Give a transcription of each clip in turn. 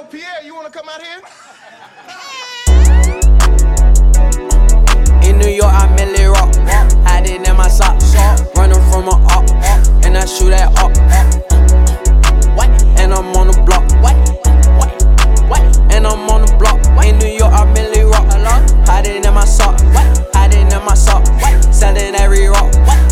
Pierre, you wanna come out here? In New York, I merely rock. Hiding in my socks. Running from a up. And I shoot at up. And I'm on the block. And I'm on the block. In New York, I merely rock. Hiding in my sock. Hiding in my sock. Selling every rock.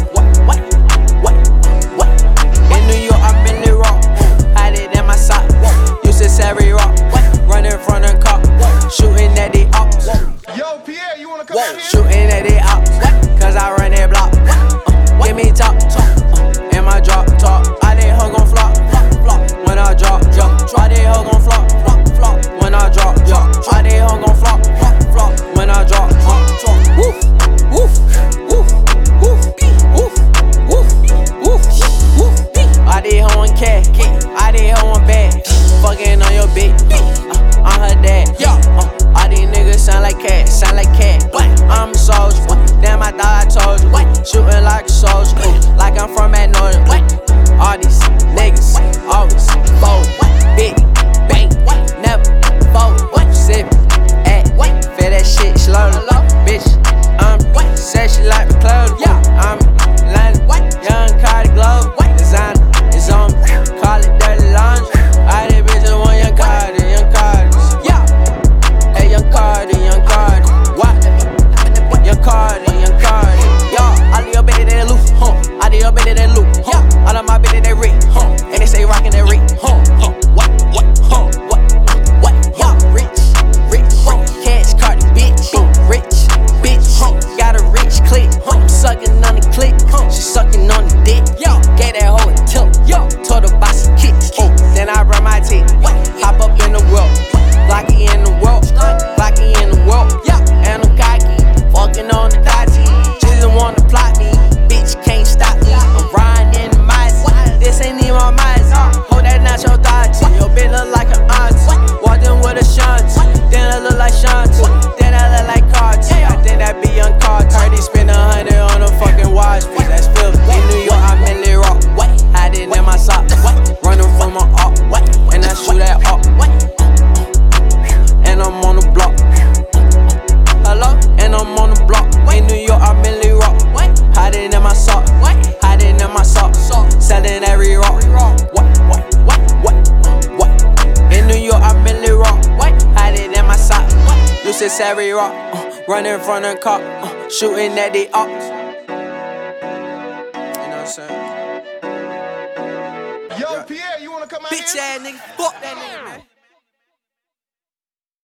In New York, I merely rock. Hiding in my sock. Used to every rock. Running from the cop. Shooting at the ops. Yo, Pierre, you wanna come out here? Shooting at the ops. Cause I run that block. Give me top. And my drop top. I did hug on flop. When I drop. I did hug on flop. When I drop. I did hug on flop. When I drop. Woof. Woof. Woof. Woof. Woof. Woof. Woof. Woof. I did hug on cat. I did hug on bad. Fucking on your bitch. I'm her dad. All these niggas sound like cat. I'm a soldier. Damn, I thought I told you. Shooting like a soldier. Like I'm from Magnolia. All these niggas always fold. Big bang, never fold. Sip at, feel that shit slowly. Bitch, I'm said she like my clothes. I'm London, young Cardi Globe. Designer is on me, call it dirty laundry. All these bitches want young Cardi. Hey, young Cardi. What? Young Cardi. Y'all, all of your bitches they loose, All of your bitches they loose, All of my bitches they rich, And they say rockin' that rich, What? Y'all rich, cash Cardi, bitch. Rich, bitch. Got a rich click, sucking on the click, she sucking on the dick. Gave that hoe a tip, told her buy some kicks. Then I run my teeth, hop up in the world, Glocky in the world, and I'm cocky, fucking on the dotty. Just wanna plot me, bitch can't stop me. I'm riding in the Mazda, this ain't even my Mazda. Hold that nacho dodgy, your bitch look like an auntie. Walked in with a shanty, then I look like Shanti, then I look like Carti. I think that be young Carti. Heard he spend 100 on a fucking watch piece, that's filthy. In New York, I merely rock, hiding in my socks, running from my up, and I shoot at up. And I'm on the block. Hello? And I'm on the block. In New York, I merely rock. Hiding in my sock. Hiding in my sock. Selling every rock. In New York, I merely rock. Hiding in my sock. Used to every rock. Running from the cop. Shooting at the ops. You know what I'm saying? Yo, Pierre, you wanna come out here? Bitch ass nigga. Fuck that nigga, man.